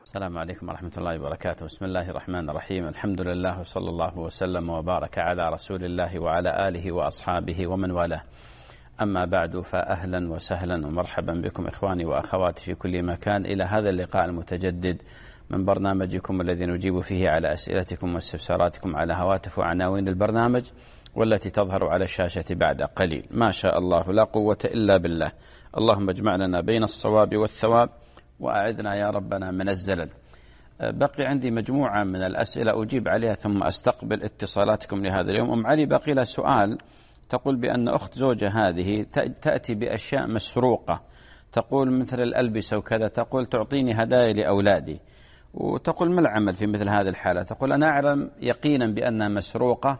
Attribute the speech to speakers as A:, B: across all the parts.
A: السلام عليكم ورحمة الله وبركاته. بسم الله الرحمن الرحيم. الحمد لله وصلى الله وسلم وبارك على رسول الله وعلى آله وأصحابه ومن والاه. أما بعد، فأهلا وسهلا ومرحبا بكم إخواني وأخواتي في كل مكان إلى هذا اللقاء المتجدد من برنامجكم الذي نجيب فيه على أسئلتكم واستفساراتكم على هواتف وعناوين البرنامج والتي تظهر على الشاشة بعد قليل. ما شاء الله لا قوة إلا بالله. اللهم اجمع لنا بين الصواب والثواب وأعذنا يا ربنا من الزلل. بقي عندي مجموعة من الأسئلة أجيب عليها ثم أستقبل اتصالاتكم لهذا اليوم. أم علي، بقي لها سؤال. تقول بأن أخت زوجة هذه تأتي بأشياء مسروقة، تقول مثل الألبسة وكذا، تقول تعطيني هدايا لأولادي، وتقول ما العمل في مثل هذه الحالة؟ تقول أنا أعلم يقينا بأنها مسروقة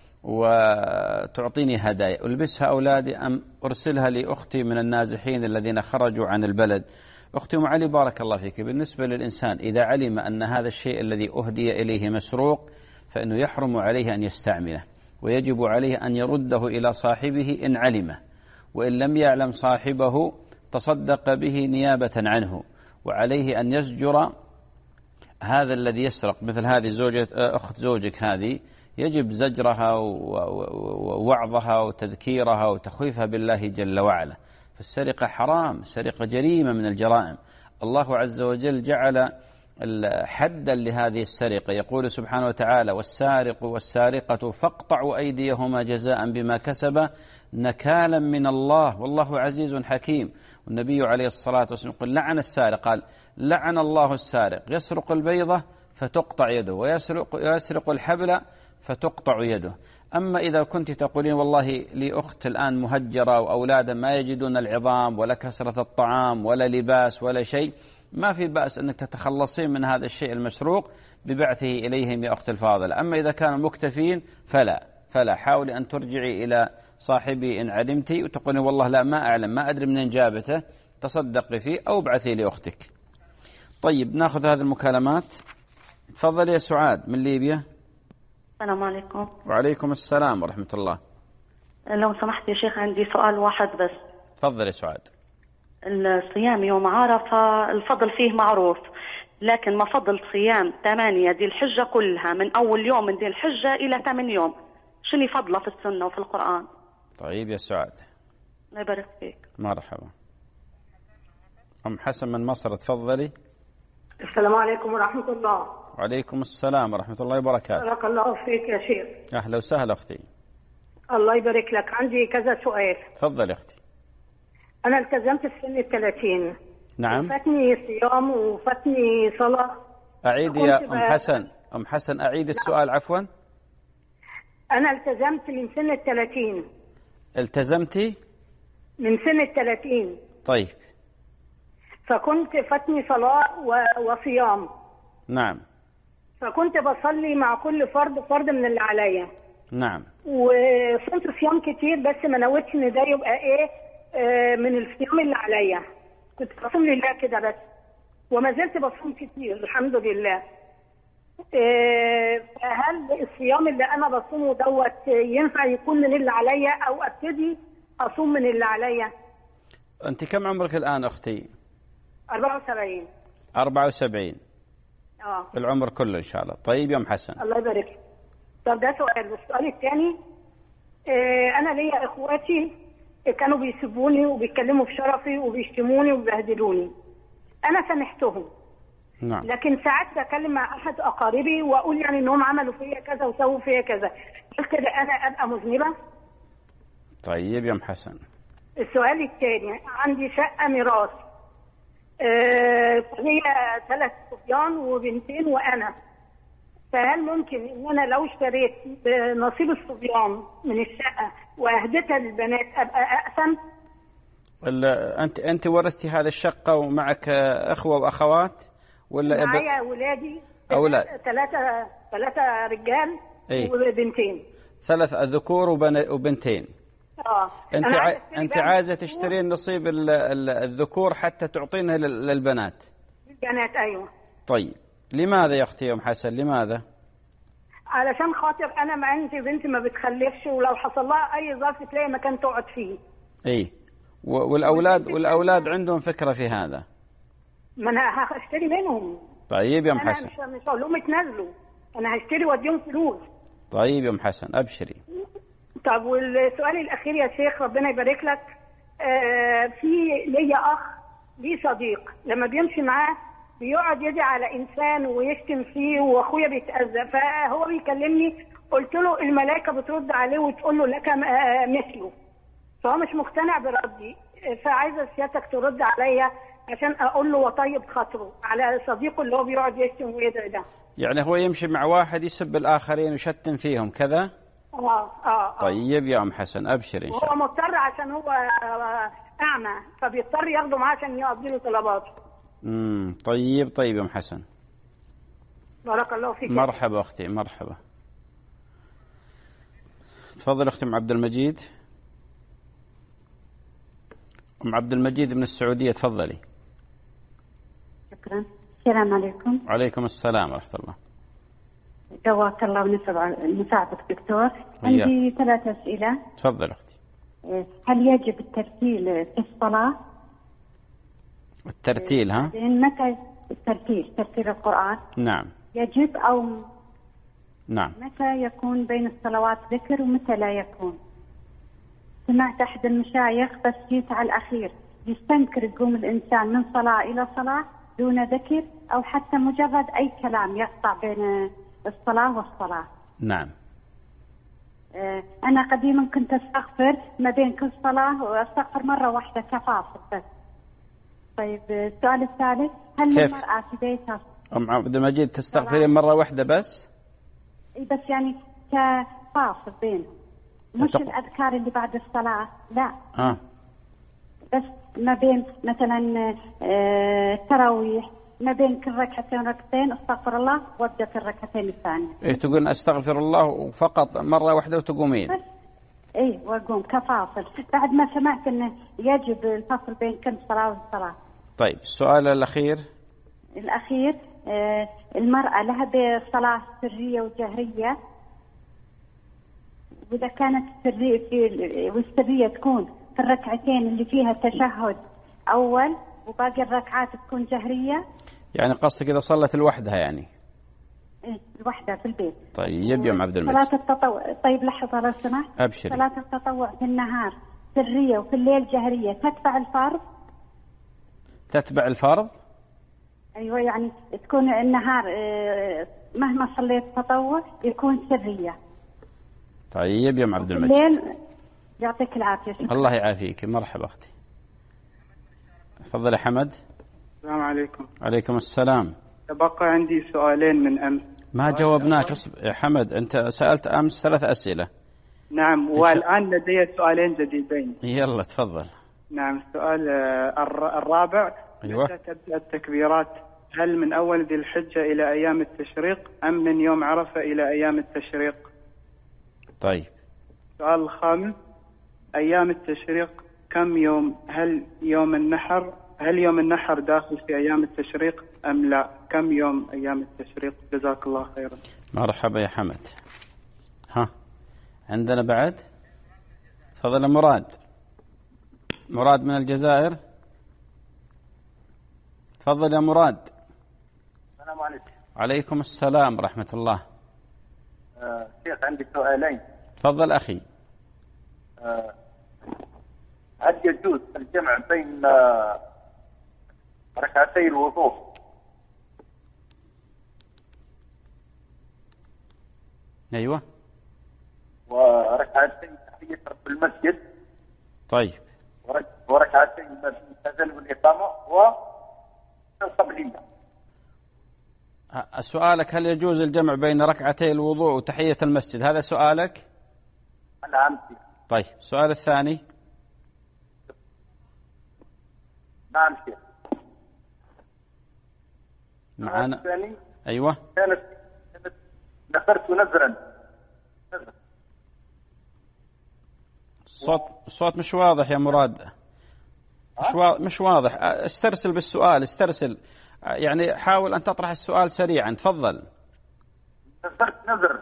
A: وتعطيني هدايا، ألبسها أولادي أم أرسلها لأختي من النازحين الذين خرجوا عن البلد؟ أختي أم علي بارك الله فيك، بالنسبة للإنسان إذا علم أن هذا الشيء الذي أهدي إليه مسروق فإنه يحرم عليه أن يستعمله، ويجب عليه أن يرده إلى صاحبه إن علمه، وإن لم يعلم صاحبه تصدق به نيابة عنه، وعليه أن يزجر هذا الذي يسرق. مثل هذه أخت زوجك هذه يجب زجرها ووعظها وتذكيرها وتخويفها بالله جل وعلا. فالسرقة حرام، السرقة جريمة من الجرائم. الله عز وجل جعل حدا لهذه السرقة، يقول سبحانه وتعالى: والسارق والسارقة فاقطعوا أيديهما جزاء بما كسبا نكالا من الله والله عزيز حكيم. والنبي عليه الصلاة والسلام يقول: لعن السارق، قال: لعن الله السارق يسرق البيضة فتقطع يده ويسرق الحبل فتقطع يده. أما إذا كنت تقولين والله لي أخت الآن مهجرة وأولادا ما يجدون العظام ولا كسرة الطعام ولا لباس ولا شيء، ما في بأس أنك تتخلصين من هذا الشيء المسروق ببعثه إليهم يا أخت الفاضلة. أما إذا كانوا مكتفين فلا حاولي أن ترجعي إلى صاحبي إن علمتي وتقولين والله لا ما أعلم، ما أدري منين جابته، تصدقي فيه أو ابعثي لأختك. طيب ناخذ هذه المكالمات. تفضل يا سعاد من ليبيا.
B: السلام عليكم.
A: وعليكم السلام ورحمة الله.
B: لو سمحت يا شيخ عندي سؤال واحد بس.
A: تفضل يا سعاد.
B: الصيام يوم عرفة الفضل فيه معروف، لكن ما فضل صيام 8 ذي الحجة كلها من أول يوم من ذي الحجة إلى 8 يوم؟ شنو فضله في السنة وفي القرآن؟
A: طيب يا سعاد.
B: الله يبارك فيك.
A: مرحبا. أم حسن من مصر، تفضلي.
C: السلام عليكم ورحمة الله.
A: وعليكم السلام ورحمة الله وبركاته.
C: بارك الله فيك يا شيخ.
A: أهلا وسهلا أختي.
C: الله يبارك لك. عندي كذا سؤال.
A: تفضل يا أختي.
C: أنا التزمت في سن 30.
A: نعم.
C: فاتني صيام وفاتني صلاة.
A: أعيد يا أم حسن أعيد السؤال عفوا.
C: أنا التزمت من سن 30.
A: التزمتي؟
C: من سن 30.
A: طيب.
C: فكنت فاتني صلاة وصيام.
A: نعم.
C: فكنت بصلي مع كل فرد من اللي عليا.
A: نعم.
C: وصمت صيام كتير بس ما نويتش ان ده يبقى ايه من الصيام اللي عليا. كنت بصوم لله كده بس، وما زلت بصوم كتير الحمد لله. هل الصيام اللي انا بصومه دوت ينفع يكون من اللي عليا او ابتدي اصوم من اللي عليا؟
A: انت كم عمرك الان اختي؟
C: 74.
A: 74. العمر كله ان شاء الله. طيب يا ام حسن.
C: الله يبارك. طب ده سؤال. والسؤال الثاني، انا ليا اخواتي كانوا بيسبوني وبيتكلموا في شرفي وبيشتموني وبيبهدلوني. انا سامحتهم.
A: نعم.
C: لكن ساعات بكلم مع احد اقاربي واقول يعني انهم عملوا فيا كذا وسووا فيا كذا، هل كده انا ابقى مذنبه؟
A: طيب يا ام حسن.
C: السؤال الثاني، عندي شقه ميراث، هي 3 صبيان وبنتين وانا، فهل ممكن ان انا لو اشتريت نصيب الصبيان من الشقه واهدتها للبنات ابقى اقسم؟
A: انت ورثتي هذه الشقه ومعك اخوه واخوات ولا؟
C: معايا اولادي
A: اولاد
C: 3 رجال. إيه؟ وبنتين.
A: 3 ذكور وبنتين. انت عايزه تشترين نصيب الذكور حتى تعطينها للبنات؟
C: البنات ايوه.
A: طيب لماذا يا اختي ام حسن لماذا؟
C: علشان خاطر انا ما عندي بنت ما بتخلفش، ولو حصل لها اي ظرف تلاقي مكان تقعد فيه.
A: ايه. والاولاد عندهم فكره في هذا.
C: ما انا هشتري منهم.
A: طيب يا أم
C: أنا
A: حسن.
C: مش هقول لهم اتنازلوا، أنا هشتري وأديهم فلوس.
A: طيب يا أم حسن أبشري.
C: طب والسؤال الأخير يا شيخ ربنا يبارك لك، في ليا أخ ليه صديق لما بيمشي معاه بيقعد يدعي على إنسان ويشتم فيه، وأخويا بيتأذى، فهو بيكلمني قلت له الملائكة بترد عليه وتقول له لك مثله، فهو مش مقتنع بردي، فعايزة سيادتك ترد عليا عشان أقول له وطيب خاطره على صديقه اللي هو بيقعد يشتم ويدعي ده.
A: يعني هو يمشي مع واحد يسب الآخرين ويشتم فيهم كذا؟ طيب يا أم حسن أبشر إن شاء الله.
C: هو مضطر عشان هو أعمى، فبيضطر ياخده معاه عشان يقضي له طلباته.
A: طيب يا أم حسن.
C: بارك الله فيك.
A: مرحبا أختي مرحبا. تفضل أختي أم عبد المجيد. أم عبد المجيد من السعودية تفضلي.
D: شكرا. السلام عليكم.
A: وعليكم السلام ورحمة الله.
D: جواك الله ونساعدك دكتور. عندي 3 أسئلة.
A: تفضل أختي.
D: هل يجب الترتيل في الصلاة؟
A: الترتيل ها؟
D: متى ترتيل القرآن؟
A: نعم.
D: يجب أو
A: نعم.
D: متى يكون بين الصلوات ذكر ومتى لا يكون؟ سمعت أحد المشايخ بس جيت على الأخير يستنكر يقوم الإنسان من صلاة إلى صلاة دون ذكر أو حتى مجرد أي كلام يقطع بين الصلاة والصلاة.
A: نعم.
D: أنا قديما كنت أستغفر ما بين كل صلاة وأستغفر مرة واحدة كفاصل بس. طيب السؤال الثالث، هل المرأة في بيتها
A: أم عبد المجيد تستغفرين مرة واحدة بس؟
D: بس يعني كفاصل بينهم، مش الأذكار اللي بعد الصلاة لا. بس ما بين مثلا التراويح ما بين كل ركعتين استغفر الله وابدا في الركعتين الثانية.
A: تقول استغفر الله فقط مرة واحدة وتقومين؟
D: بس واقوم كفاصل بعد ما سمعت انه يجب الفصل بين كل صلاة وصلاة.
A: طيب السؤال الأخير.
D: المرأة لها بصلاة سرية وجهرية، وإذا كانت والسرية تكون في الركعتين اللي فيها تشهد أول وباقي الركعات تكون جهرية.
A: يعني قصدك إذا صلت لوحدها يعني؟
D: لوحدها في البيت.
A: طيب يا أم عبد المجيد.
D: صلاة التطوع. طيب لحظة لو سمحت.
A: أبشري.
D: صلاة التطوع في النهار سرية وفي الليل جهرية تتبع الفرض؟
A: تتبع الفرض؟
D: أيوة، يعني تكون النهار مهما صليت تطوع يكون سرية.
A: طيب يا أم عبد المجيد.
D: الليل يعطيك العافية.
A: الله يعافيك. مرحبا أختي. تفضل يا حمد.
E: السلام عليكم.
A: عليكم السلام.
E: تبقى عندي سؤالين من أمس.
A: ما جاوبناك يا حمد، أنت سألت أمس 3 أسئلة.
E: نعم، والآن لدي سؤالين جديدين.
A: يلا تفضل.
E: نعم، السؤال الرابع.
A: أيوة.
E: متى تبدأ التكبيرات؟ هل من أول ذي الحجة إلى أيام التشريق أم من يوم عرفة إلى أيام التشريق؟
A: طيب.
E: السؤال الخامس، أيام التشريق كم يوم؟ هل يوم النحر داخل في أيام التشريق أم لا؟ كم يوم أيام التشريق؟ جزاك الله خيرا.
A: مرحبا يا حمد. عندنا بعد. تفضل مراد من الجزائر. تفضل يا مراد.
F: السلام عليكم.
A: عليكم السلام ورحمة الله.
F: شيخ عندي سؤالين.
A: تفضل أخي.
F: هل يجوز الجمع بين ركعتي الوضوء
A: أيوة
F: وركعتي تحية رب المسجد؟
A: طيب.
F: وركعتي الأذان والإقامة والقبلية.
A: سؤالك هل يجوز الجمع بين ركعتي الوضوء وتحية المسجد، هذا سؤالك؟
F: نعم.
A: طيب السؤال الثاني.
F: نعم شيخ.
A: معنا.
F: الثاني.
A: أيوة.
F: كانت نذرت نذرا.
A: الصوت مش واضح يا مراد. مش واضح. استرسل بالسؤال، استرسل يعني، حاول أن تطرح السؤال سريعا. تفضل.
F: نذرت نذر.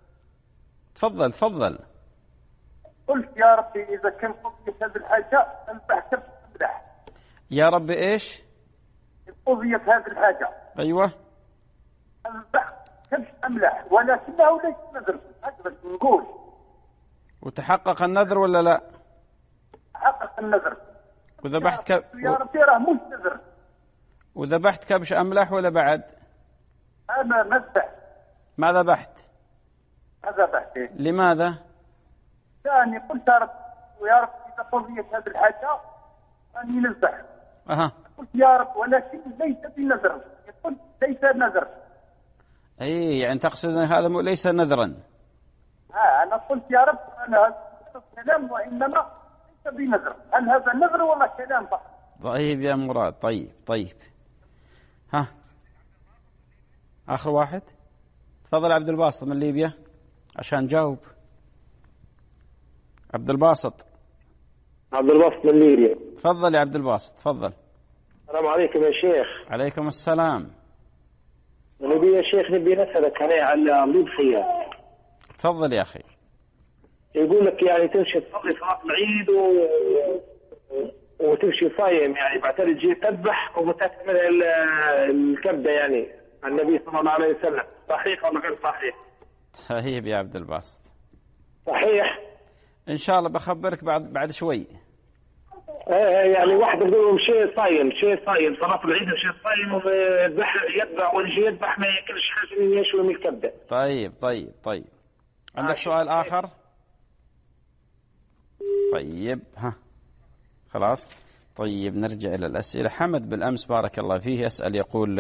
A: تفضل.
F: قلت يا ربي إذا كان قضيت هذه الحاجة أنبحت بسبح.
A: يا ربي إيش؟
F: قضيت هذه الحاجة.
A: أيوة.
F: البحث كبش أملح ولكنه ليس نذر، هذا بس نقول.
A: وتحقق النذر ولا لا؟
F: حقق النذر.
A: وذبحت
F: يا ربي راه مش نذر.
A: وذبحت كبش أملح ولا بعد؟
F: أنا مذبح.
A: ما ذبحت؟
F: ما ذبحت.
A: لماذا؟
F: يعني قلت يا رب إذا قضيت هذه الحاجة أني نذبح. قلت يا رب ولكن ليس بنذر. قلت ليس نذر.
A: أي يعني تقصد أن هذا ليس نذرا.
F: أنا قلت يا رب أنا هذا كلام وإنما ليس بنذر. هل هذا نذر ولا كلام فقط؟
A: طيب يا مراد. طيب آخر واحد. تفضل عبد الباسط من ليبيا عشان جاوب. عبد الباسط
G: من ليبيا.
A: تفضل يا عبد الباسط تفضل.
G: السلام عليكم يا شيخ.
A: عليكم السلام.
G: نبي يا شيخ نبي نسألك عن الأضحية.
A: تفضل يا أخي.
G: يقول لك يعني تمشي تصلي صلاة العيد وتمشي صايم، يعني بعدين تجي تذبح وتكمل الكبدة يعني عن النبي صلى الله عليه وسلم، صحيح ولا غير صحيح؟
A: طيب يا عبد الباسط.
G: صحيح
A: إن شاء الله بخبرك بعد شوي.
G: يعني واحد يقول شيء صايم صلاة العيد وشيء صايم ويذبح ويجي يذبح ما ياكلش حاجة يشوي من الكبدة.
A: طيب عندك سؤال آخر؟ طيب خلاص. طيب نرجع إلى الأسئلة. حمد بالأمس بارك الله فيه يسأل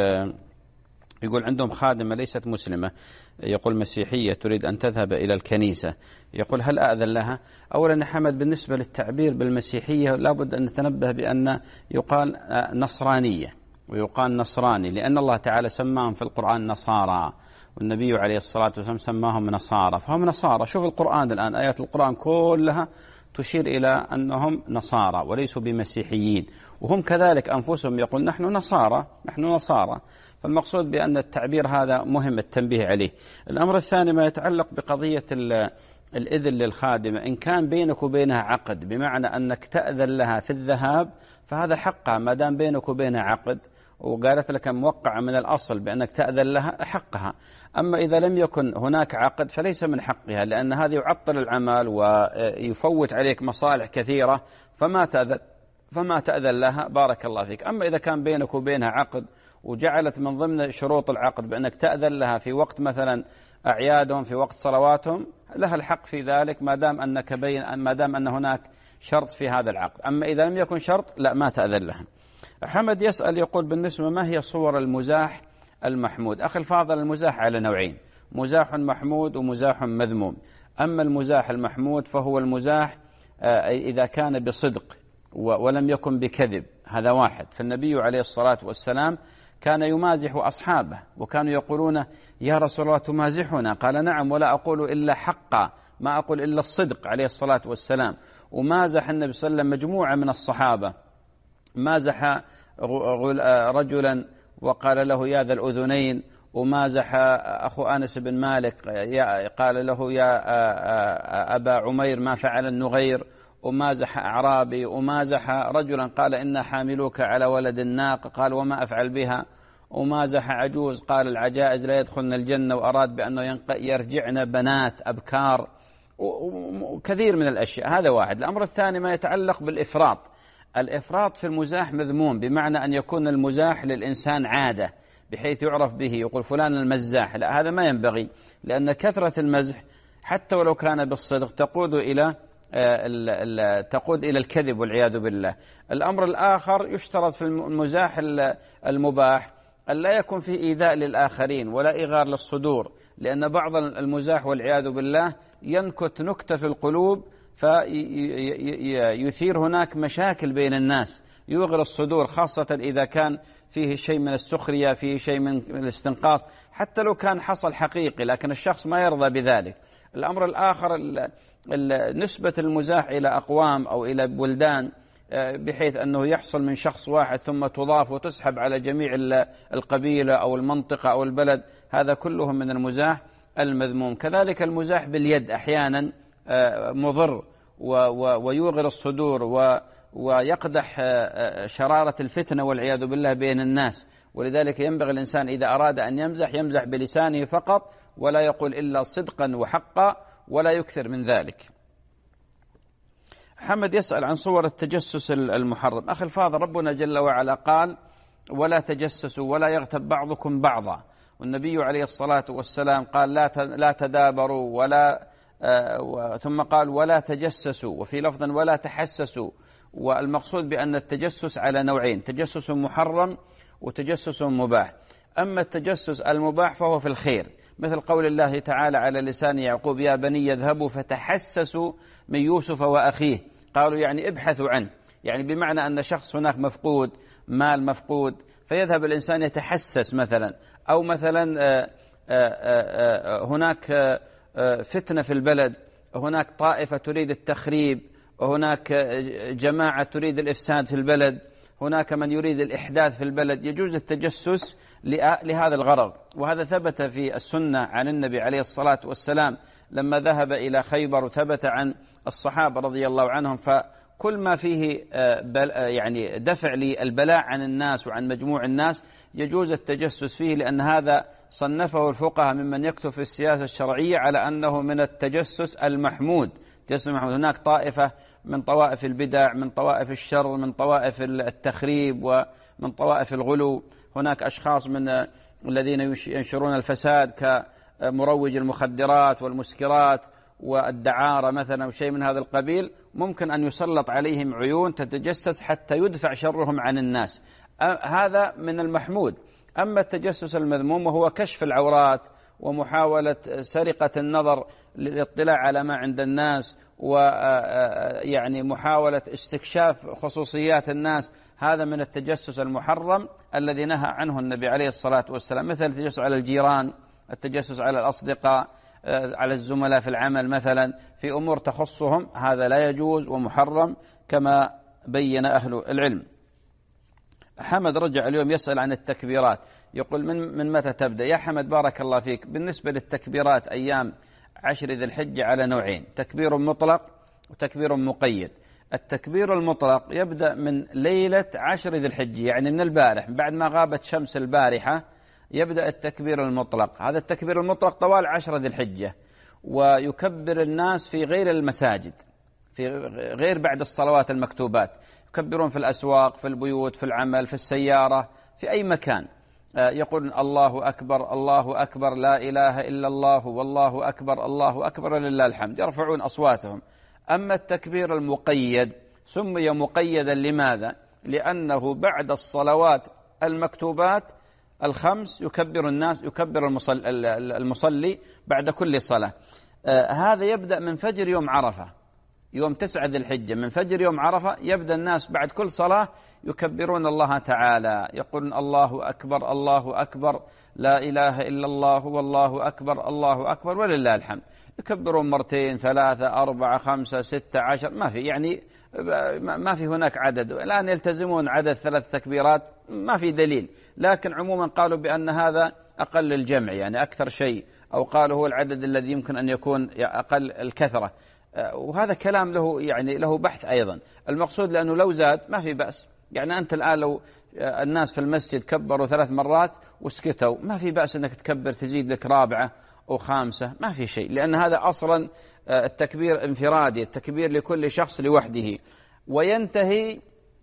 A: يقول عندهم خادمة ليست مسلمة، يقول مسيحية تريد أن تذهب إلى الكنيسة، يقول هل أأذن لها؟ أولا حمد بالنسبة للتعبير بالمسيحية لابد أن نتنبه بأن يقال نصرانية ويقال نصراني، لأن الله تعالى سماهم في القرآن نصارى والنبي عليه الصلاة والسلام سماهم نصارى، فهم نصارى. شوف القرآن الآن آيات القرآن كلها تشير إلى أنهم نصارى وليسوا بمسيحيين، وهم كذلك أنفسهم يقول نحن نصارى. فالمقصود بأن التعبير هذا مهم التنبيه عليه. الأمر الثاني ما يتعلق بقضية الإذن للخادمة، إن كان بينك وبينها عقد بمعنى أنك تأذن لها في الذهاب فهذا حقها ما دام بينك وبينها عقد وقالت لك موقع من الأصل بأنك تأذن لها حقها. أما إذا لم يكن هناك عقد فليس من حقها، لأن هذا يعطل العمل ويفوت عليك مصالح كثيرة فما تأذن لها بارك الله فيك. أما إذا كان بينك وبينها عقد وجعلت من ضمن شروط العقد بأنك تأذن لها في وقت مثلا أعيادهم في وقت صلواتهم لها الحق في ذلك ما دام أن هناك شرط في هذا العقد. أما إذا لم يكن شرط لا ما تأذن لها. حمد يسأل يقول بالنسبة ما هي صور المزاح المحمود؟ أخي الفاضل المزاح على نوعين، مزاح محمود ومزاح مذموم. أما المزاح المحمود فهو المزاح إذا كان بصدق ولم يكن بكذب، هذا واحد. فالنبي عليه الصلاة والسلام كان يمازح أصحابه وكانوا يقولون يا رسول الله تمازحنا؟ قال نعم ولا أقول إلا حقا، ما أقول إلا الصدق عليه الصلاة والسلام. ومازح النبي صلى الله عليه وسلم مجموعة من الصحابة، مازح رجلا وقال له يا ذا الأذنين، ومازح أخو أنس بن مالك قال له يا أبا عمير ما فعل النغير، ومازح أعرابي، ومازح رجلا قال إنا حاملوك على ولد الناق قال وما أفعل بها، ومازح عجوز قال العجائز لا يدخلن الجنة، وأراد بأنه يرجعن بنات أبكار، وكثير من الأشياء. هذا واحد. الأمر الثاني ما يتعلق بالإفراط. الإفراط في المزاح مذموم، بمعنى أن يكون المزاح للإنسان عادة بحيث يعرف به، يقول فلان المزاح، لا هذا ما ينبغي، لأن كثرة المزح حتى ولو كان بالصدق تقود إلى الكذب والعياذ بالله. الأمر الآخر يشترط في المزاح المباح أن لا يكون في إيذاء للآخرين ولا إغار للصدور، لأن بعض المزاح والعياذ بالله ينكت نكتة في القلوب فيثير هناك مشاكل بين الناس، يغر الصدور، خاصة إذا كان فيه شيء من السخرية، فيه شيء من الاستنقاص، حتى لو كان حصل حقيقي لكن الشخص ما يرضى بذلك. الأمر الآخر نسبة المزاح إلى أقوام أو إلى بلدان بحيث أنه يحصل من شخص واحد ثم تضاف وتسحب على جميع القبيلة أو المنطقة أو البلد، هذا كله من المزاح المذموم. كذلك المزاح باليد أحيانا مضر ويوغر الصدور ويقدح شرارة الفتنة والعياذ بالله بين الناس، ولذلك ينبغي الإنسان إذا أراد أن يمزح بلسانه فقط، ولا يقول إلا صدقا وحقا، ولا يكثر من ذلك. حمد يسأل عن صور التجسس المحرم. أخي الفاضل، ربنا جل وعلا قال: ولا تجسسوا ولا يغتب بعضكم بعضا، والنبي عليه الصلاة والسلام قال: لا تدابروا ثم قال: ولا تجسسوا، وفي لفظ: ولا تحسسوا. والمقصود بأن التجسس على نوعين: تجسس محرم وتجسس مباح. أما التجسس المباح فهو في الخير، مثل قول الله تعالى على لسان يعقوب: يا بني يذهبوا فتحسسوا من يوسف وأخيه. قالوا يعني ابحثوا عنه، يعني بمعنى أن شخص هناك مفقود، مال مفقود، فيذهب الإنسان يتحسس مثلا، أو مثلا هناك فتنة في البلد، هناك طائفة تريد التخريب، وهناك جماعة تريد الإفساد في البلد، هناك من يريد الإحداث في البلد، يجوز التجسس لهذا الغرض. وهذا ثبت في السنة عن النبي عليه الصلاة والسلام لما ذهب إلى خيبر، وثبت عن الصحابة رضي الله عنهم. فكل ما فيه يعني دفع للبلاء عن الناس وعن مجموع الناس يجوز التجسس فيه، لأن هذا صنفه الفقهاء ممن يكتب في السياسة الشرعية على أنه من التجسس المحمود. هناك طائفة من طوائف البدع، من طوائف الشر، من طوائف التخريب، ومن طوائف الغلو. هناك أشخاص من الذين ينشرون الفساد كمروج المخدرات والمسكرات والدعارة مثلا، وشيء من هذا القبيل، ممكن أن يسلط عليهم عيون تتجسس حتى يدفع شرهم عن الناس. هذا من المحمود. أما التجسس المذموم وهو كشف العورات ومحاولة سرقة النظر للاطلاع على ما عند الناس، ويعني محاولة استكشاف خصوصيات الناس، هذا من التجسس المحرم الذي نهى عنه النبي عليه الصلاة والسلام، مثل التجسس على الجيران، التجسس على الأصدقاء، على الزملاء في العمل مثلا، في أمور تخصهم، هذا لا يجوز ومحرم كما بين أهل العلم. حمد رجع اليوم يسأل عن التكبيرات، يقول: من متى تبدأ؟ يا حمد بارك الله فيك، بالنسبة للتكبيرات أيام 10 ذي الحجة على نوعين: تكبير مطلق وتكبير مقيد. التكبير المطلق يبدأ من ليلة 10 ذي الحجة، يعني من البارح، بعد ما غابت شمس البارحة يبدأ التكبير المطلق. هذا التكبير المطلق طوال 10 ذي الحجة، ويكبر الناس في غير المساجد، في غير بعد الصلوات المكتوبات، يكبرون في الأسواق، في البيوت، في العمل، في السيارة، في أي مكان، يقول: الله أكبر الله أكبر لا إله إلا الله والله أكبر الله أكبر لله الحمد، يرفعون أصواتهم. أما التكبير المقيد سمي مقيدا لماذا؟ لأنه بعد الصلوات المكتوبات الخمس يكبر الناس، يكبر المصلي بعد كل صلاة. هذا يبدأ من فجر يوم عرفة، يوم 9 ذي الحجة، من فجر يوم عرفة يبدأ الناس بعد كل صلاة يكبرون الله تعالى، يقولون: الله أكبر الله أكبر لا إله إلا الله والله أكبر الله أكبر ولله الحمد. يكبرون 2 3 4 5 6 10، ما في، يعني ما في هناك عدد. الآن يلتزمون عدد 3 تكبيرات، ما في دليل، لكن عموما قالوا بأن هذا أقل الجمع، يعني أكثر شيء، أو قالوا هو العدد الذي يمكن أن يكون أقل الكثرة. وهذا كلام له بحث أيضا. المقصود لأنه لو زاد ما في بأس، يعني أنت الآن لو الناس في المسجد كبروا 3 مرات وسكتوا، ما في بأس أنك تكبر تزيد لك 4 أو 5، ما في شيء، لأن هذا أصلا التكبير انفرادي، التكبير لكل شخص لوحده. وينتهي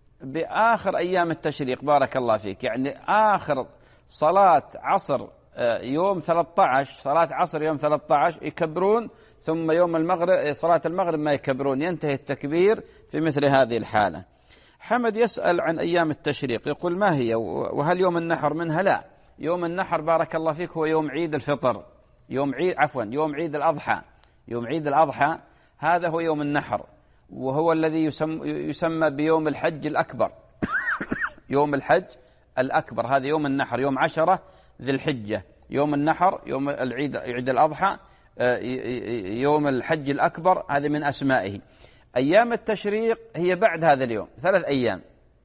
A: بآخر أيام التشريق بارك الله فيك، يعني آخر صلاة عصر يوم 13، صلاة عصر يوم 13 يكبرون، ثم يوم المغرب صلاة المغرب ما يكبرون، ينتهي التكبير في مثل هذه الحالة. حمد يسأل عن أيام التشريق، يقول: ما هي وهل يوم النحر منها؟ لا، يوم النحر بارك الله فيك هو يوم عيد الفطر، يوم عيد الأضحى. يوم عيد الأضحى هذا هو يوم النحر، وهو الذي يسمى بيوم الحج الأكبر. يوم الحج الأكبر هذا يوم النحر، يوم 10 ذي الحجة، يوم النحر، يوم العيد، عيد الأضحى، يوم الحج الأكبر، هذا من أسمائه. أيام التشريق هي بعد هذا اليوم 3 أيام،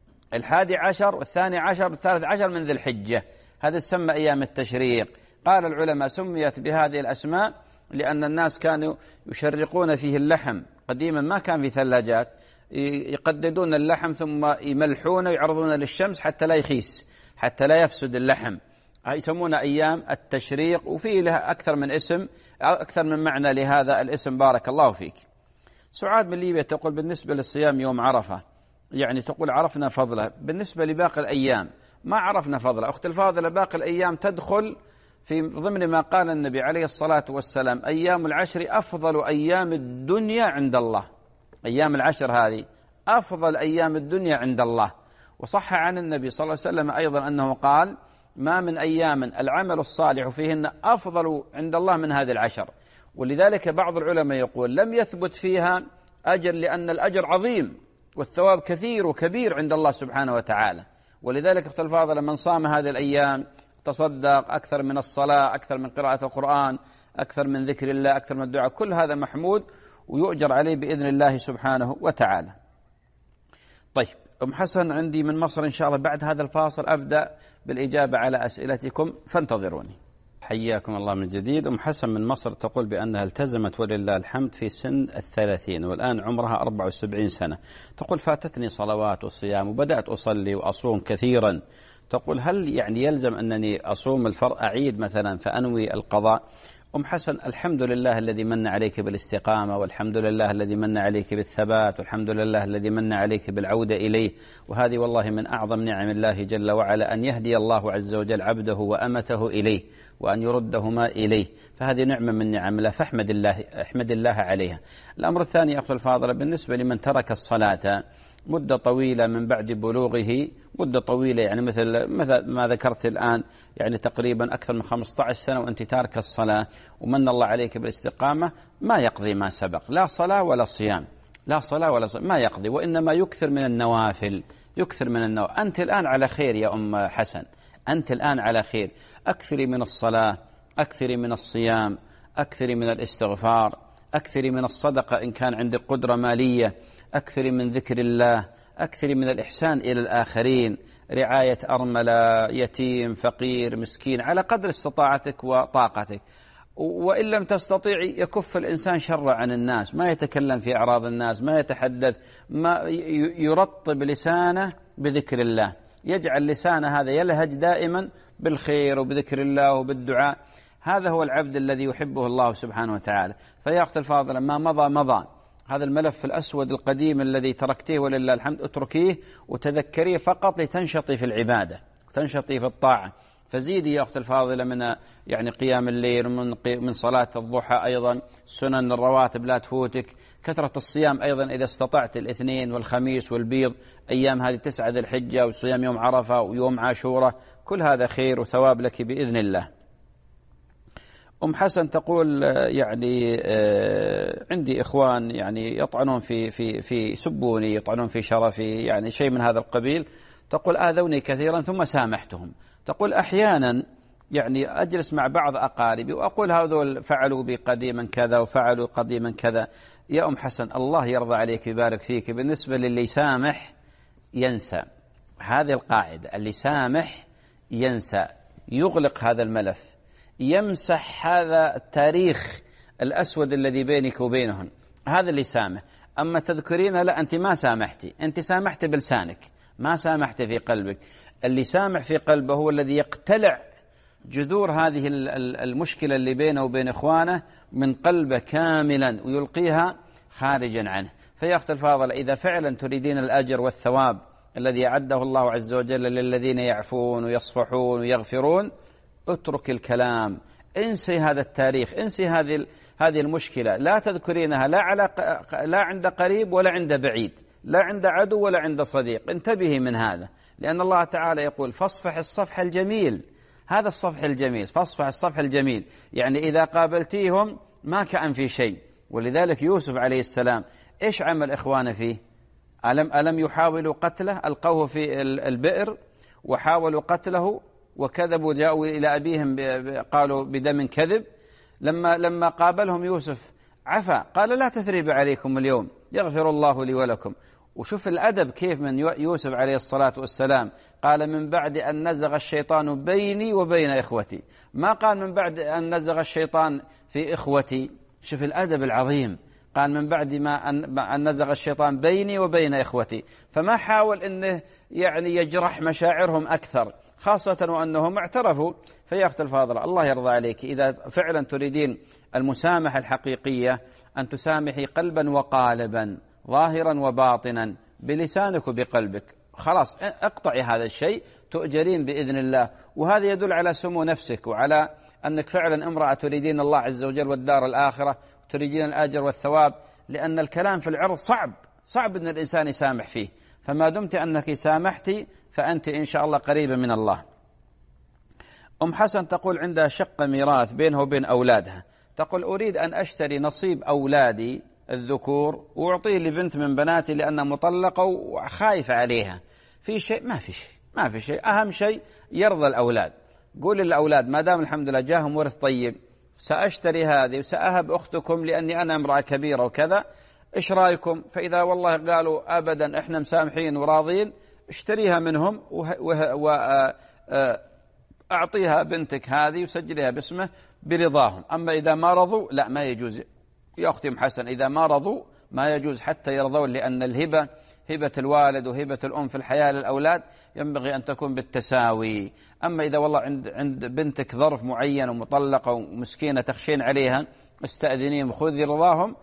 A: 11 و12 و13 من ذي الحجة، هذا تسمى أيام التشريق. قال العلماء سميت بهذه الأسماء لأن الناس كانوا يشرقون فيه اللحم، قديما ما كان في ثلاجات، يقددون اللحم ثم يملحونه ويعرضونه للشمس حتى حتى لا يفسد اللحم. يسمونها أيام التشريق، وفيه لها أكثر من اسم، أكثر من معنى لهذا الاسم. بارك الله فيك. سعاد من ليبيا تقول بالنسبة للصيام يوم عرفة، يعني تقول عرفنا فضله، بالنسبة لباقي الأيام ما عرفنا فضله. أخت الفاضلة، باقي الأيام تدخل في ضمن ما قال النبي عليه الصلاة والسلام: أيام العشر أفضل أيام الدنيا عند الله. أيام العشر هذه أفضل أيام الدنيا عند الله. وصح عن النبي صلى الله عليه وسلم أيضا أنه قال: ما من أيام العمل الصالح فيهن أفضل عند الله من هذه العشر. ولذلك بعض العلماء يقول لم يثبت فيها أجر، لأن الأجر عظيم والثواب كثير وكبير عند الله سبحانه وتعالى. ولذلك أخت الفاضلة، من صام هذه الأيام تصدق أكثر من الصلاة، أكثر من قراءة القرآن، أكثر من ذكر الله، أكثر من الدعاء، كل هذا محمود ويؤجر عليه بإذن الله سبحانه وتعالى. طيب، أم حسن عندي من مصر، إن شاء الله بعد هذا الفاصل أبدأ بالإجابة على أسئلتكم، فانتظروني. حياكم الله من جديد. أم حسن من مصر تقول بأنها التزمت ولله الحمد في سن 30 والآن عمرها 74 سنة. تقول: فاتتني صلوات وصيام وبدأت أصلي وأصوم كثيرا. تقول: هل يعني يلزم أنني أصوم الفرض أعيد مثلا فأنوي القضاء؟ أم حسن، الحمد لله الذي من عليك بالاستقامة، والحمد لله الذي من عليك بالثبات، والحمد لله الذي من عليك بالعودة إليه. وهذه والله من أعظم نعم الله جل وعلا، أن يهدي الله عز وجل عبده وأمته إليه، وأن يردهما إليه، فهذه نعمة من نعم الله، فاحمد الله عليها. الأمر الثاني أخت الفاضلة، بالنسبة لمن ترك الصلاة مدة طويلة من بعد بلوغه، مدة طويلة يعني مثل ما ذكرت الآن، يعني تقريبا أكثر من 15 سنة وأنت تارك الصلاة، ومن الله عليك بالاستقامة، ما يقضي ما سبق، لا صلاة ولا صيام، لا صلاة ولا صيام، ما يقضي، وإنما يكثر من النوافل، يكثر من النوافل. أنت الآن على خير يا أم حسن، أنت الآن على خير. أكثري من الصلاة، أكثري من الصيام، أكثري من الاستغفار، أكثري من الصدقة إن كان عندك قدرة مالية، أكثري من ذكر الله، أكثري من الإحسان إلى الآخرين، رعاية أرملة، يتيم، فقير، مسكين، على قدر استطاعتك وطاقتك. وإن لم تستطيعي يكف الإنسان شر عن الناس، ما يتكلم في أعراض الناس، ما يتحدث، ما يرطب لسانه بذكر الله، يجعل لسانه هذا يلهج دائما بالخير وبذكر الله وبالدعاء. هذا هو العبد الذي يحبه الله سبحانه وتعالى. فيا أخت الفاضلة، ما مضى مضى، هذا الملف الأسود القديم الذي تركتيه ولله الحمد اتركيه وتذكريه فقط لتنشطي في العبادة، تنشطي في الطاعة. فزيدي يا أخت الفاضلة من يعني قيام الليل، من صلاة الضحى، أيضا سنن الرواتب لا تفوتك، كثرة الصيام أيضا إذا استطعت، الاثنين والخميس والبيض، أيام هذه 9 ذي الحجة، وصيام يوم عرفة ويوم عاشوراء، كل هذا خير وثواب لك بإذن الله. أم حسن تقول يعني عندي إخوان يعني يطعنون في سبوني، يطعنون في شرفي، يعني شيء من هذا القبيل. تقول: آذوني كثيرا ثم سامحتهم. تقول: أحيانا يعني أجلس مع بعض أقاربي وأقول هذول فعلوا بي قديما كذا وفعلوا قديما كذا. يا أم حسن، الله يرضى عليك ويبارك فيك، بالنسبة للي يسامح ينسى، هذه القاعدة، اللي سامح ينسى، يغلق هذا الملف، يمسح هذا التاريخ الأسود الذي بينك وبينهم، هذا اللي سامح. أما تذكرينها، لا، أنت ما سامحتي، أنت سامحت بلسانك، ما سامحت في قلبك. اللي سامح في قلبه هو الذي يقتلع جذور هذه المشكلة اللي بينه وبين إخوانه من قلبه كاملا ويلقيها خارجا عنه. فيا أخت الفاضلة، إذا فعلا تريدين الأجر والثواب الذي أعده الله عز وجل للذين يعفون ويصفحون ويغفرون، اترك الكلام، انسي هذا التاريخ، انسي هذه المشكلة، لا تذكرينها لا عند قريب ولا عند بعيد، لا عند عدو ولا عند صديق. انتبهي من هذا، لأن الله تعالى يقول: فاصفح الصفح الجميل. هذا الصفح الجميل، فاصفح الصفح الجميل، يعني إذا قابلتيهم ما كأن في شيء. ولذلك يوسف عليه السلام إيش عمل إخوانه فيه؟ ألم يحاولوا قتله؟ ألقوه في البئر وحاولوا قتله وكذبوا، جاءوا إلى أبيهم قالوا بدم كذب. لما قابلهم يوسف عفا، قال: لا تثريب عليكم اليوم، يغفر الله لي ولكم. وشوف الأدب كيف من يوسف عليه الصلاة والسلام، قال: من بعد أن نزغ الشيطان بيني وبين إخوتي، ما قال من بعد أن نزغ الشيطان في إخوتي. شوف الأدب العظيم، قال: من بعد ما أن نزغ الشيطان بيني وبين إخوتي. فما حاول أنه يعني يجرح مشاعرهم أكثر، خاصة وأنهم اعترفوا. فيا أخت الفاضلة الله يرضى عليك، إذا فعلا تريدين المسامحة الحقيقية أن تسامحي قلبا وقالبا، ظاهرا وباطنا، بلسانك وبقلبك، خلاص اقطعي هذا الشيء تؤجرين بإذن الله. وهذا يدل على سمو نفسك، وعلى أنك فعلا امرأة تريدين الله عز وجل والدار الآخرة، تريدين الأجر والثواب، لأن الكلام في العرض صعب أن الإنسان يسامح فيه. فما دمت أنك سامحتي فأنت إن شاء الله قريبة من الله. أم حسن تقول عندها شق ميراث بينها وبين أولادها، تقول أريد أن أشتري نصيب أولادي الذكور وأعطيه لبنت من بناتي لأنها مطلقة وخايفة عليها. في شيء؟ ما في شيء. أهم شيء يرضى الأولاد. قول للأولاد ما دام الحمد لله جاهم ورث طيب، سأشتري هذه وسأهب أختكم لأني أنا امرأة كبيرة وكذا، إيش رأيكم؟ فإذا والله قالوا أبدا إحنا مسامحين وراضين، اشتريها منهم وأعطيها بنتك هذه وسجلها باسمه برضاهم. أما إذا ما رضوا لا، ما يجوز يا أختي أم حسن، إذا ما رضوا ما يجوز حتى يرضون، لأن الهبة هبة الوالد وهبة الأم في الحياة للأولاد ينبغي أن تكون بالتساوي. أما إذا والله عند بنتك ظرف معين ومطلقة ومسكينة تخشين عليها، استأذنين وخذي رضاهم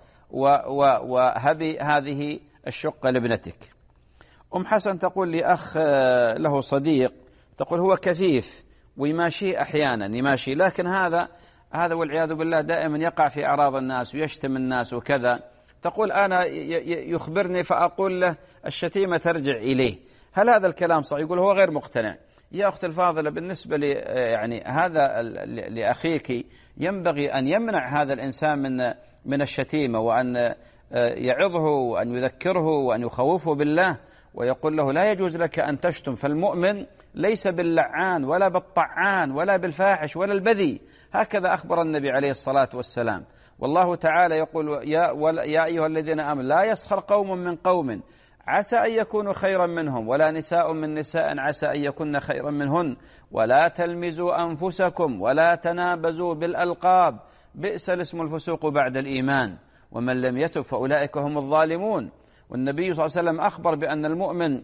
A: وهبي هذه الشقة لابنتك. أم حسن تقول لي أخ له صديق، تقول هو كفيف ويماشيه أحيانا يماشي، لكن هذا والعياذ بالله دائما يقع في أعراض الناس ويشتم الناس وكذا. تقول أنا يخبرني فأقول له الشتيمة ترجع إليه. هل هذا الكلام صحيح؟ يقول هو غير مقتنع. يا أخت الفاضلة بالنسبة لي يعني هذا لأخيك ينبغي أن يمنع هذا الإنسان من الشتيمة، وأن يعظه وأن يذكره وأن يخوفه بالله، ويقول له لا يجوز لك أن تشتم. فالمؤمن ليس باللعان ولا بالطعان ولا بالفاحش ولا البذي، هكذا أخبر النبي عليه الصلاة والسلام. والله تعالى يقول يا أيها الذين آمنوا لا يسخر قوم من قوم عسى أن يكونوا خيرا منهم ولا نساء من نساء عسى أن يكون خيرا منهن ولا تلمزوا أنفسكم ولا تنابزوا بالألقاب بئس الاسم الفسوق بعد الإيمان ومن لم يتب فأولئك هم الظالمون. والنبي صلى الله عليه وسلم أخبر بأن المؤمن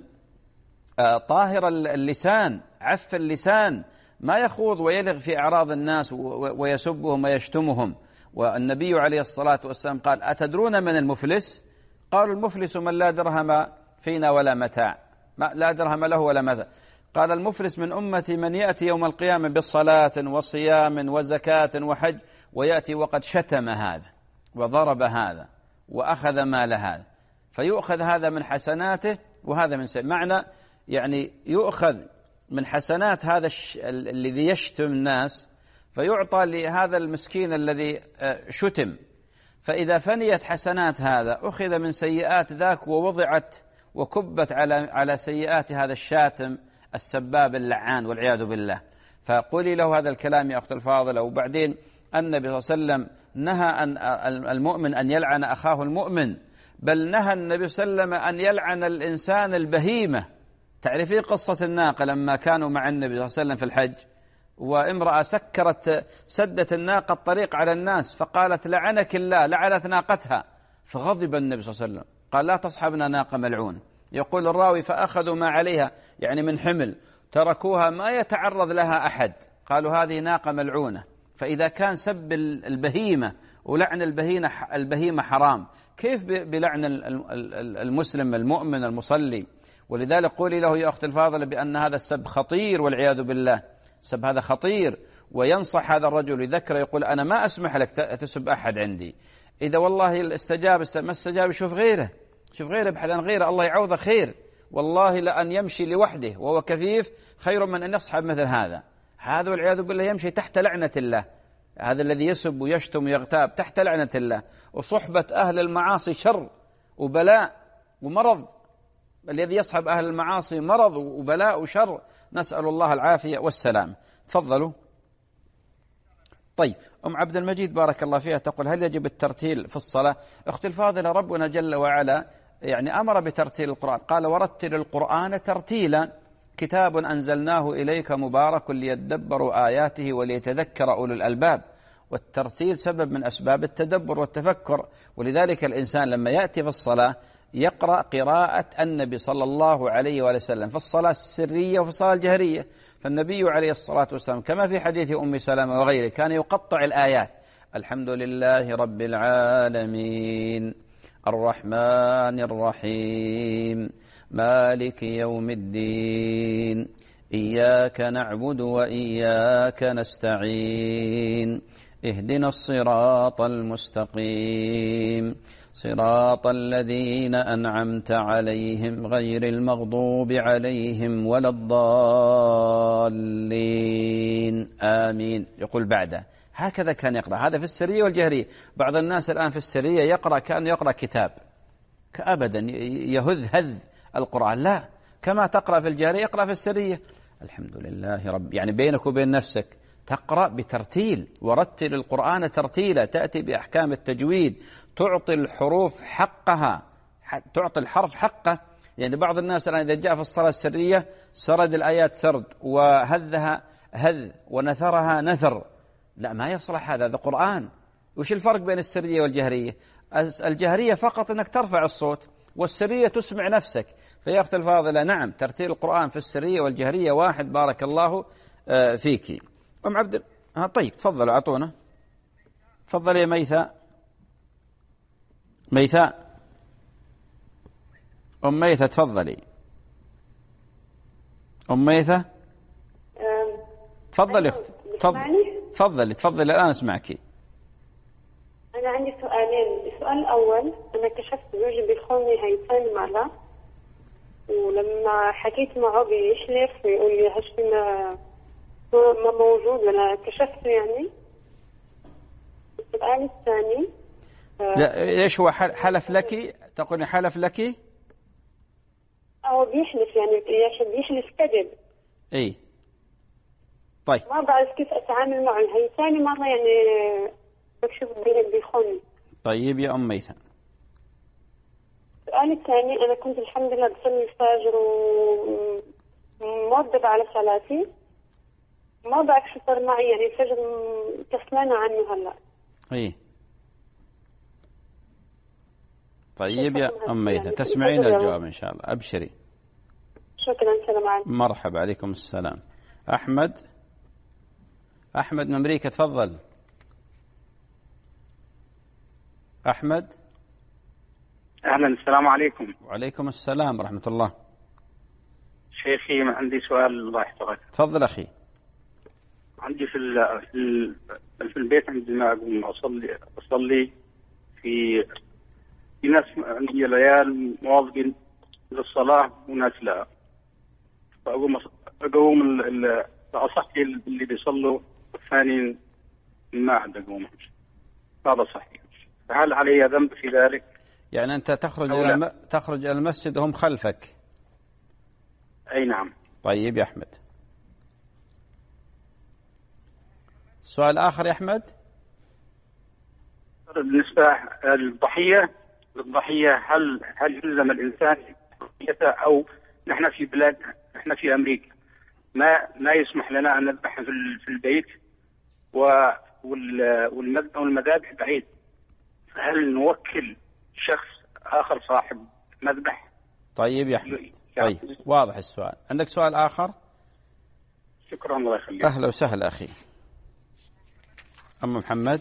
A: طاهر اللسان، عف اللسان، ما يخوض ويلغ في أعراض الناس ويسبهم ويشتمهم. والنبي عليه الصلاة والسلام قال أتدرون من المفلس؟ قالوا المفلس من لا درهم فينا ولا متاع، لا درهم له ولا متاع. قال المفلس من أمتي من يأتي يوم القيامة بصلاة وصيام وزكاة وحج ويأتي وقد شتم هذا وضرب هذا وأخذ مال هذا، فيؤخذ هذا من حسناته وهذا من سيئاته. معنى يعني يؤخذ من حسنات هذا الذي يشتم الناس فيعطى لهذا المسكين الذي شتم، فإذا فنيت حسنات هذا أخذ من سيئات ذاك ووضعت وكبت على سيئات هذا الشاتم السباب اللعان والعياذ بالله. فقولي له هذا الكلام يا أخت الفاضلة. وبعدين النبي صلى الله عليه وسلم نهى أن المؤمن أن يلعن أخاه المؤمن، بل نهى النبي صلى الله عليه وسلم أن يلعن الإنسان البهيمة. تعرفين قصة الناقة لما كانوا مع النبي صلى الله عليه وسلم في الحج، وامرأة سدت الناقة الطريق على الناس فقالت لعنك الله، لعنت ناقتها، فغضب النبي صلى الله عليه وسلم قال لا تصحبنا ناقة ملعون. يقول الراوي فأخذوا ما عليها يعني من حمل تركوها ما يتعرض لها أحد، قالوا هذه ناقة ملعونة. فإذا كان سب البهيمة ولعن البهيمة حرام، كيف بلعن المسلم المؤمن المصلي؟ ولذلك قولي له يا أخت الفاضلة بأن هذا السب خطير والعياذ بالله، السب هذا خطير. وينصح هذا الرجل يذكره يقول أنا ما أسمح لك تسب أحد عندي، إذا والله استجاب ما استجاب شوف غيره ابحث عن غيره، الله يعوضه خير. والله لأن يمشي لوحده وهو كفيف خير من أن يصحب مثل هذا والعياذ بالله يمشي تحت لعنة الله. هذا الذي يسب ويشتم ويغتاب تحت لعنة الله. وصحبة أهل المعاصي شر وبلاء ومرض، الذي يصحب أهل المعاصي مرض وبلاء وشر، نسأل الله العافية والسلام. تفضلوا. طيب أم عبد المجيد بارك الله فيها تقول هل يجب الترتيل في الصلاة؟ أختي الفاضلة ربنا جل وعلا يعني أمر بترتيل القرآن، قال ورتل القرآن ترتيلا كتاب أنزلناه إليك مبارك ليدبروا آياته وليتذكر أولو الألباب. والترتيل سبب من أسباب التدبر والتفكر، ولذلك الإنسان لما يأتي في الصلاة يقرأ قراءة النبي صلى الله عليه وسلم في الصلاة السرية وفي الصلاة الجهرية، فالنبي عليه الصلاة والسلام كما في حديث أم سلمة وغيره كان يقطع الآيات: الحمد لله رب العالمين، الرحمن الرحيم، مالك يوم الدين، إياك نعبد وإياك نستعين، اهدنا الصراط المستقيم، صراط الذين أنعمت عليهم غير المغضوب عليهم ولا الضالين آمين. يقول بعده هكذا كان يقرأ. هذا في السرية والجهرية. بعض الناس الآن في السرية يقرأ كأنه يقرأ كتاب، أبدا يهذ القرآن. لا، كما تقرأ في الجهرية يقرأ في السرية. الحمد لله رب، يعني بينك وبين نفسك تقرأ بترتيل، ورتل القرآن ترتيلا، تأتي بأحكام التجويد، تعطي الحروف حقها، تعطي الحرف حقه. يعني بعض الناس الآن إذا جاء في الصلاة السرية سرد الآيات سرد، وهذها هذ، ونثرها نثر. لا، ما يصلح هذا قرآن. وش الفرق بين السرية والجهرية؟ الجهرية فقط أنك ترفع الصوت، والسرية تسمع نفسك. فيا أختي الفاضلة، نعم، ترتيل القرآن في السرية والجهرية واحد. بارك الله فيك. أم عبد طيب تفضلوا أعطونا. تفضل يا ميثاء. ميثاء، أم ميثاء تفضلي. أم ميثاء تفضلي أختي. تفضلي الآن أسمعك.
H: أنا عندي سؤالين. السؤال الأول، أنا كشفت زوجي بيخوني هاي ثاني مرة، ولما حكيت معه بيحلف ويقول لي هالشي ما موجود، أنا كشفته يعني. السؤال الثاني،
A: ليش هو حلف لك؟ تقولي حلف لك؟
H: أو بيحلف، يعني بيحلف كذب.
A: إيه طيب،
H: ما بعرف كيف أتعامل معه. هي ثاني مرة يعني بكشف بيخوني.
A: طيب يا أم ميثاء.
H: السؤال الثاني، أنا كنت الحمد لله بصلي الفجر ومواظبة على صلاتي، ما بعرف شو صار معي، يعني الفجر كسلانة عنه هلا.
A: إيه طيب يا أم ميثاء، تسمعين الجواب إن شاء الله. أبشري.
H: شكرا. السلام عليكم.
A: مرحبا، عليكم السلام. أحمد من أمريكا تفضل. أحمد.
I: أهلا، السلام عليكم.
A: وعليكم السلام ورحمة الله.
I: شيخي عندي سؤال الله يحفظك.
A: تفضل أخي.
I: عندي في البيت عندما أقوم أصلي في ناس عندي العيال مواظبين للصلاة وناس لا، فأقوم أصحي اللي بيصلوا الثاني ما عاد أقوم. هذا صحيح، فهل علي ذنب في ذلك؟
A: يعني أنت تخرج إلى المسجد وهم خلفك؟
I: أي نعم.
A: طيب يا أحمد. سؤال آخر يا أحمد.
I: بالنسبة للضحية هل يلزم الإنسان ضحيته، أو نحن في أمريكا ما يسمح لنا أن نذبح في البيت، والمذابح بعيد، فهل نوكل شخص آخر صاحب مذبح؟
A: طيب يا أحمد. طيب واضح السؤال. عندك سؤال آخر؟
I: شكرا، الله يخليك.
A: أهلا وسهلا أخي. أم محمد.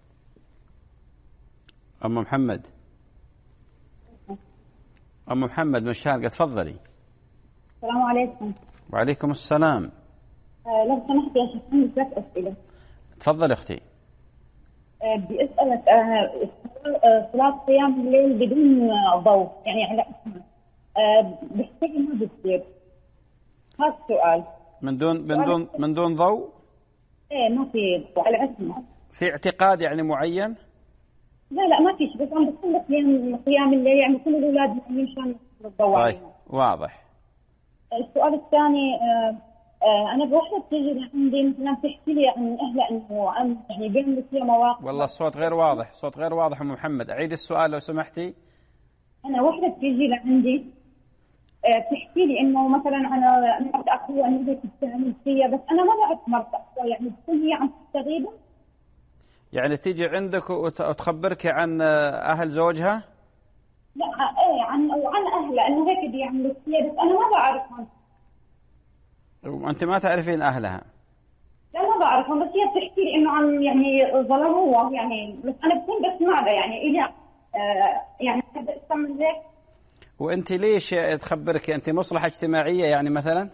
A: من الشارقة تفضلي.
J: السلام عليكم.
A: وعليكم السلام.
J: لو سمحت يا شيخ عندي 3 أسئلة.
A: تفضل أختي.
J: بدي أسألك، صلاة قيام الليل بدون ضوء، يعني على اسمه بحكي ما بتصير. هذا السؤال.
A: من دون ضوء؟
J: ايه ما في ضوء على اسمه.
A: في اعتقاد يعني معين؟
J: لا ما فيش، بس عم بصلي قيام الليل، يعني كل الأولاد معين مشان الضوء.
A: طيب واضح.
J: السؤال الثاني، أنا بوحدة بتيجي لعندي مثلا تحكي لي عن أهلها إنه يعني بيعملوا فيها مواقف.
A: والله الصوت غير واضح. أم محمد أعيد السؤال لو سمحتي.
J: أنا وحدة بتيجي لعندي تحكي لي إنه مثلا أنا مرت أخوها إنه هيك بتعمل فيها، بس أنا ما بعرف مرت أخوها، يعني بتكون هي عم تستغيبها.
A: يعني تيجي عندك وتخبرك عن أهل زوجها؟
J: لا عن أهلها إنه هيك بيعملوا فيها، بس أنا ما بعرفهم.
A: وأنت ما تعرفين أهلها؟
J: لا ما بعرفهم، بس هي بتحكي لي إنه عن يعني ظلموها يعني، بس أنا بكون بسمع لها يعني إلي يعني بدي أستعمل هيك.
A: وأنت ليش تخبرك؟ أنت مصلحة اجتماعية يعني مثلا؟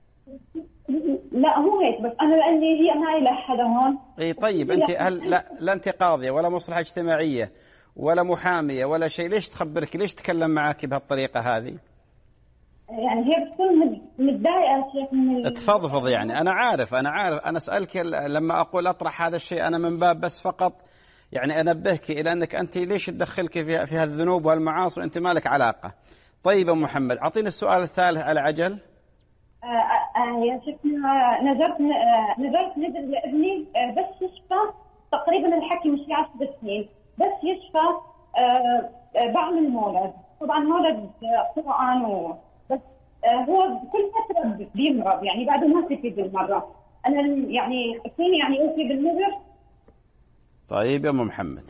J: لا مو هيك، بس أنا لأني هي ما إلها حدا هون.
A: إي طيب أنت هل لا أنت قاضية ولا مصلحة اجتماعية ولا محامية ولا شيء، ليش تخبرك؟ ليش تتكلم معك بهالطريقة هذه؟
J: يعني هي بتكون متضايقة شيخ من
A: تفضفض يعني. أنا عارف أنا أسألك لما أقول أطرح هذا الشيء أنا من باب بس فقط يعني أنبهك إلى أنك أنت ليش تدخلك في هالذنوب والمعاصي وأنت ما لك علاقة. طيب أم محمد أعطيني السؤال الثالث على عجل.
J: يا شيخنا نذرت نذر لابني بس يشفى، تقريبا الحكي مش 10 سنين، بس يشفى بعمل مولد. طبعا مولد قرآن بس هو كل فترة بيمرض يعني بعده ما تفيد المرة. أنا يعني فيني يعني أوفي بالنذر؟
A: طيب يا أم محمد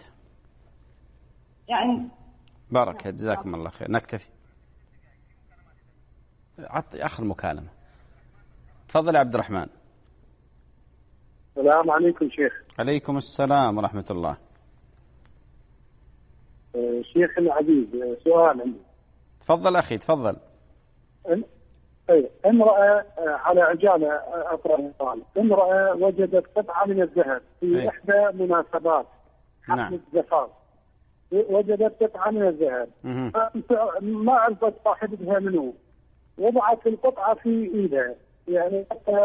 J: يعني
A: بركة، جزاكم الله خير. نكتفي. عطي آخر مكالمة. تفضل عبد الرحمن.
K: السلام عليكم شيخ.
A: عليكم السلام ورحمة الله.
K: شيخ العزيز سؤال عندي.
A: تفضل أخي تفضل.
K: امرأة على عجالة أقرأ سؤال. امرأة وجدت قطعة من الذهب في إحدى مناسبات حفل الزفاف. وجدت قطعة من الذهب ما عرفت صاحبتها منه، وضعت القطعة في إيدها يعني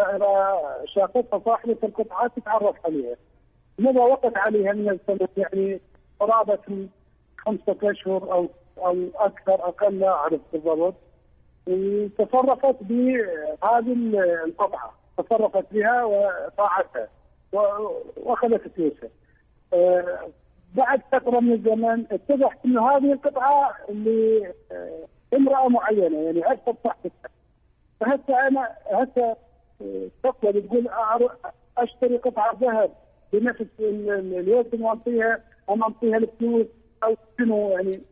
K: شافتها صاحبة القطعة تتعرف عليها. ماذا وقت عليها من السنة يعني قرابة 5 أشهر أو أكثر أقل لا أعرف بالضبط. تصرفت بهذه القطعة، تصرفت بها وطاعتها وأخذت فلوسها. بعد فترة من الزمن اتضح أن هذه القطعة لامرأة معينة يعني عرفت صاحبتها. فهسه أنا تقبل تقول أشتري قطعة ذهب بنفس الوزن وأعطيها أم أعطيها الفلوس أو شنو يعني؟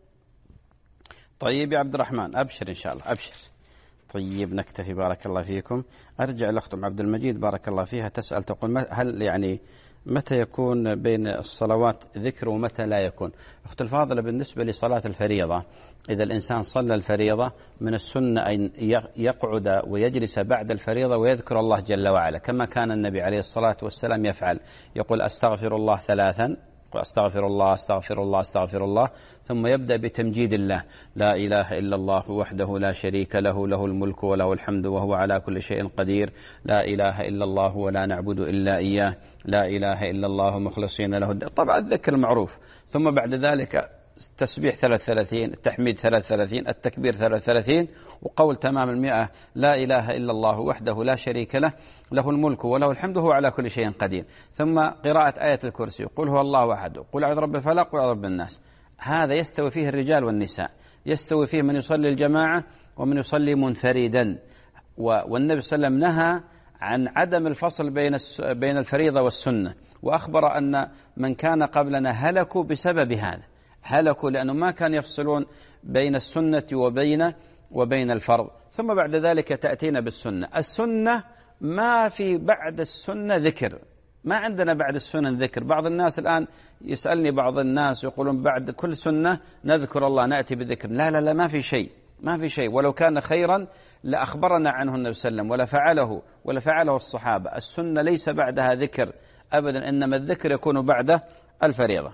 A: طيب يا عبد الرحمن أبشر إن شاء الله أبشر. طيب نكتفي بارك الله فيكم. أرجع لأخت عبد المجيد بارك الله فيها تسأل تقول هل يعني متى يكون بين الصلوات ذكر ومتى لا يكون؟ أخت الفاضلة بالنسبة لصلاة الفريضة إذا الإنسان صلى الفريضة من السنة أن يقعد ويجلس بعد الفريضة ويذكر الله جل وعلا كما كان النبي عليه الصلاة والسلام يفعل. يقول أستغفر الله 3 أستغفر الله أستغفر الله أستغفر الله، ثم يبدأ بتمجيد الله. لا إله إلا الله وحده لا شريك له، له الملك وله الحمد وهو على كل شيء قدير. لا إله إلا الله ولا نعبد إلا إياه. لا إله إلا الله مخلصين له الدين. طبعا الذكر المعروف. ثم بعد ذلك التسبيح 33، التحميد 33، التكبير 33، وقول تمام 100 لا إله إلا الله وحده لا شريك له، له الملك وله الحمد وهو على كل شيء قدير. ثم قراءة آية الكرسي، قل هو الله أحد، قل أعوذ برب الفلق وأعوذ برب الناس. هذا يستوي فيه الرجال والنساء، يستوي فيه من يصلي الجماعة ومن يصلي منفردا. والنبي صلى الله عليه وسلم نهى عن عدم الفصل بين الفريضة والسنة، وأخبر أن من كان قبلنا هلكوا بسبب هذا. هلكوا لأنه ما كان يفصلون بين السنة وبين الفرض. ثم بعد ذلك تأتينا بالسنة. السنة ما في بعد السنة ذكر، ما عندنا بعد السنة ذكر. بعض الناس الآن يسألني بعض الناس يقولون بعد كل سنة نذكر الله نأتي بذكر. لا لا لا ما في شيء، ما في شيء. ولو كان خيرا لأخبرنا عنه النبي صلى الله عليه وسلم ولا فعله الصحابة. السنة ليس بعدها ذكر أبدا، إنما الذكر يكون بعد الفريضة.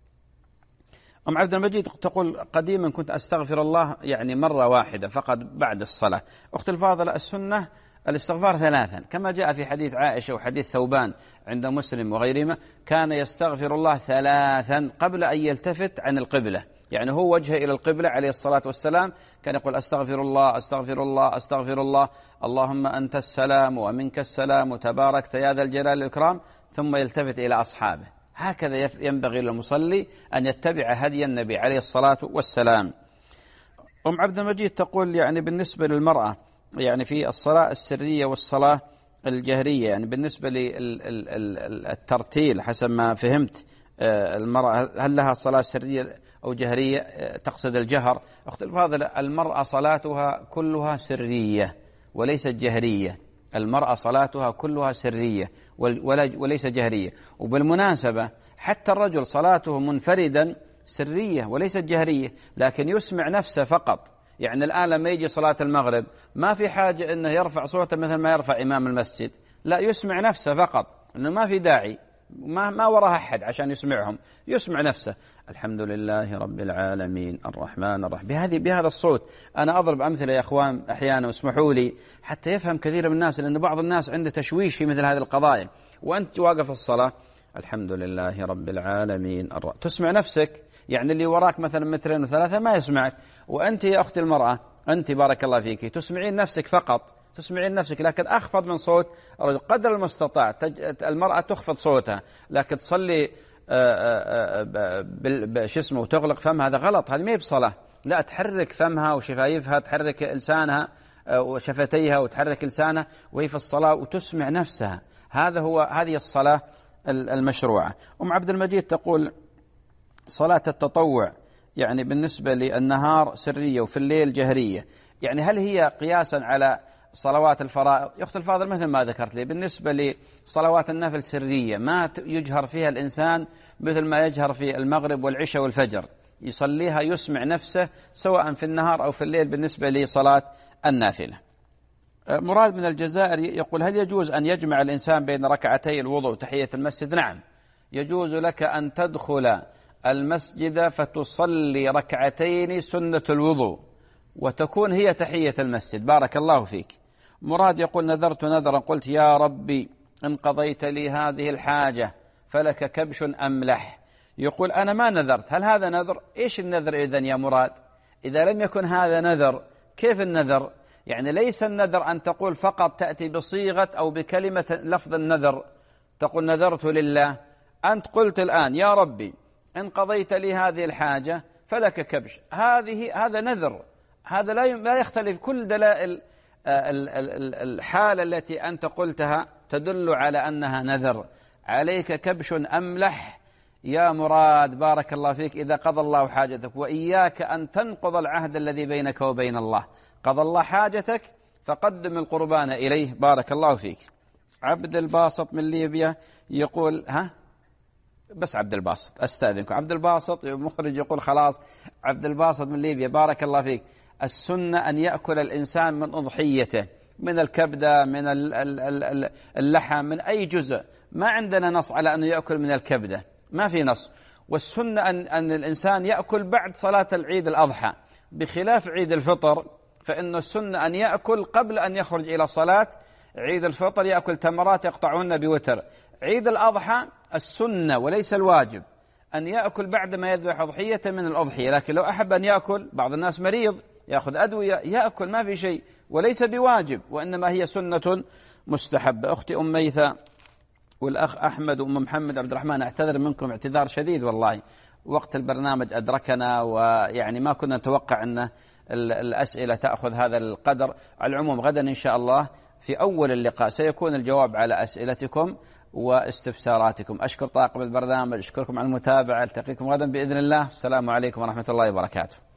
A: أم عبد المجيد تقول قديما كنت أستغفر الله يعني مرة واحدة فقط بعد الصلاة. أخت الفاضلة السنة الاستغفار 3 كما جاء في حديث عائشة وحديث ثوبان عند مسلم وغيرهما، كان يستغفر الله 3 قبل أن يلتفت عن القبلة، يعني هو وجهه إلى القبلة عليه الصلاة والسلام كان يقول أستغفر الله أستغفر الله أستغفر الله، اللهم أنت السلام ومنك السلام وتباركت يا ذا الجلال والإكرام، ثم يلتفت إلى أصحابه. هكذا ينبغي للمصلي أن يتبع هدي النبي عليه الصلاة والسلام. أم عبد المجيد تقول يعني بالنسبة للمرأة يعني في الصلاة السرية والصلاة الجهرية، يعني بالنسبة للترتيل حسب ما فهمت المرأة هل لها صلاة سرية أو جهرية؟ تقصد الجهر. أخت الفاضلة المرأة صلاتها كلها سرية وليست جهرية، المرأة صلاتها كلها سرية وليس جهرية. وبالمناسبة حتى الرجل صلاته منفردا سرية وليست جهرية، لكن يسمع نفسه فقط. يعني الآن لما يجي صلاة المغرب ما في حاجة أنه يرفع صوته مثل ما يرفع إمام المسجد، لا، يسمع نفسه فقط، أنه ما في داعي، ما وراها أحد عشان يسمعهم، يسمع نفسه الحمد لله رب العالمين الرحمن الرحيم بهذا الصوت. أنا أضرب أمثلة يا أخوان أحيانا واسمحوا لي حتى يفهم كثير من الناس، لأن بعض الناس عنده تشويش في مثل هذه القضايا. وأنت واقف الصلاة الحمد لله رب العالمين تسمع نفسك، يعني اللي وراك مثلا مترين وثلاثة ما يسمعك. وأنت يا أختي المرأة أنت بارك الله فيك تسمعين نفسك فقط، تسمعين نفسك، لكن أخفض من صوت الرجل قدر المستطاع. المرأة تخفض صوتها لكن تصلي وتغلق فمها، هذا غلط، هذه ما هي بصلاة. لا، تحرك فمها وشفايفها، تحرك لسانها وشفتيها وتحرك لسانها وهي في الصلاة وتسمع نفسها. هذه الصلاة المشروعة. عبد المجيد تقول صلاة التطوع يعني بالنسبة للنهار سرية وفي الليل جهرية، يعني هل هي قياسا على صلوات الفرائض؟ يا أخت الفاضل مثل ما ذكرت لي بالنسبة لصلوات النفل سرية ما يجهر فيها الإنسان مثل ما يجهر في المغرب والعشاء والفجر، يصليها يسمع نفسه سواء في النهار أو في الليل بالنسبة لصلاة النافلة. مراد من الجزائر يقول هل يجوز أن يجمع الإنسان بين ركعتي الوضوء وتحية المسجد؟ نعم، يجوز لك أن تدخل المسجد فتصلي ركعتين سنة الوضوء وتكون هي تحية المسجد. بارك الله فيك. مراد يقول نذرت نذرا قلت يا ربي إن قضيت لي هذه الحاجة فلك كبش أملح. يقول أنا ما نذرت. هل هذا نذر؟ إيش النذر إذن يا مراد؟ إذا لم يكن هذا نذر كيف النذر؟ يعني ليس النذر أن تقول فقط تأتي بصيغة أو بكلمة لفظ النذر، تقول نذرت لله. أنت قلت الآن يا ربي إن قضيت لي هذه الحاجة فلك كبش، هذا نذر، هذا لا يختلف. كل دلائل الحالة التي أنت قلتها تدل على أنها نذر. عليك كبش أملح يا مراد بارك الله فيك إذا قضى الله حاجتك، وإياك أن تنقض العهد الذي بينك وبين الله. قضى الله حاجتك فقدم القربان إليه. بارك الله فيك. عبد الباسط من ليبيا يقول بس عبد الباسط أستاذنكم. عبد الباسط مخرج يقول خلاص عبد الباسط من ليبيا بارك الله فيك. السنة أن يأكل الإنسان من أضحيته، من الكبدة، من اللحم، من أي جزء. ما عندنا نص على أنه يأكل من الكبدة، ما في نص. والسنة أن الإنسان يأكل بعد صلاة العيد الأضحى، بخلاف عيد الفطر فإن السنة أن يأكل قبل أن يخرج إلى صلاة عيد الفطر، يأكل تمرات يقطعون بوتر. عيد الأضحى السنة وليس الواجب أن يأكل بعد ما يذبح أضحية من الأضحية، لكن لو أحب أن يأكل، بعض الناس مريض يأخذ أدوية يأكل، ما في شيء، وليس بواجب، وإنما هي سنة مستحبة. أختي ميثة والأخ أحمد وأم محمد عبد الرحمن أعتذر منكم اعتذار شديد، والله وقت البرنامج أدركنا ويعني ما كنا نتوقع أن الأسئلة تأخذ هذا القدر. على العموم غدا إن شاء الله في أول اللقاء سيكون الجواب على أسئلتكم واستفساراتكم. أشكر طاقم البرنامج، أشكركم على المتابعة، ألتقيكم غدا بإذن الله. السلام عليكم ورحمة الله وبركاته.